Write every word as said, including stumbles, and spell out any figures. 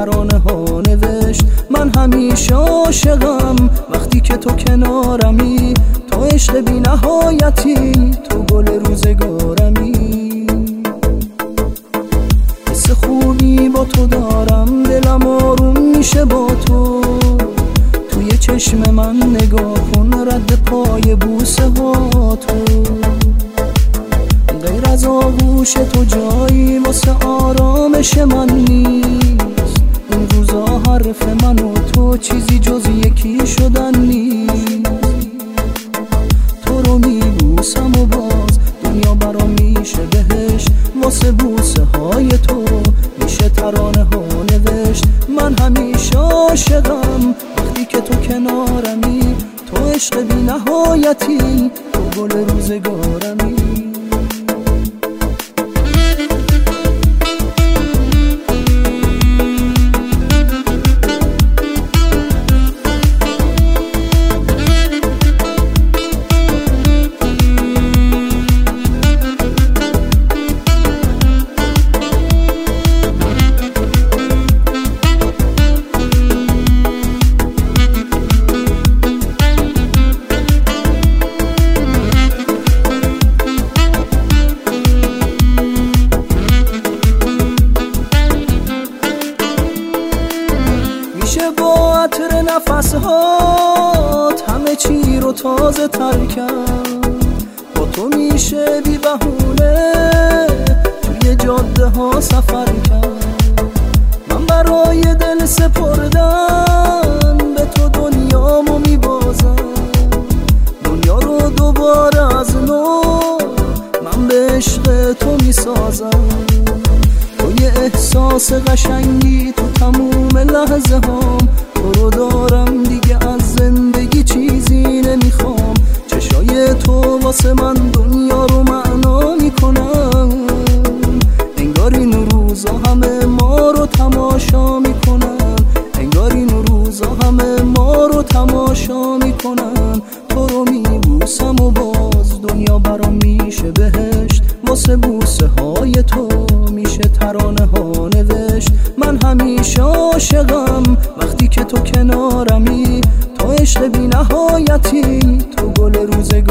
ترانه ها نوشت. من همیشه عاشقم وقتی که تو کنارمی، تو عشق بی نهایتی، تو گل روزگارمی. حس خوبی با تو دارم، دلم آروم میشه با تو. توی چشم من نگاه کن، رد پای بوسه ها تو. غیر از آغوش تو جایی واسه آرامش من نیست. این روزا حرف من و تو چیزی جز یکی شدن نیست. تو رو میبوسم و باز دنیا برام میشه بهشت. واسه بوسه های تو میشه ترانه ها نوشت. من همیشه عاشقم وقتی که تو کنارمی، تو عشق بی نهایتی، تو گل روزگارمی. میشه با عطر نفس هات همه چی رو تازه تر کرد. با تو میشه بی بهونه توی جاده ها سفر کرد. من برای دل سپردن به تو دنیامو میبازم. دنیا رو دوباره از نو من به عشق تو میسازم. تو یه احساس قشنگی تو تموم لحظه هام. تو رو دارم دیگه از زندگی چیزی نمیخوام. چشای تو واسه من دنیا رو معنا میکنن. انگار این روزا همه ما رو تماشا میکنن. انگار این روزا همه ما رو تماشا میکنن. تو رو میبوسم و باز دنیا برام میشه بهشت. واسه بوسه های تو میشه ترانه ها نوشت. من همیشه عاشقم وقتی که تو کنارمی، تو عشق بی نهایتی، تو گل روزگارمی.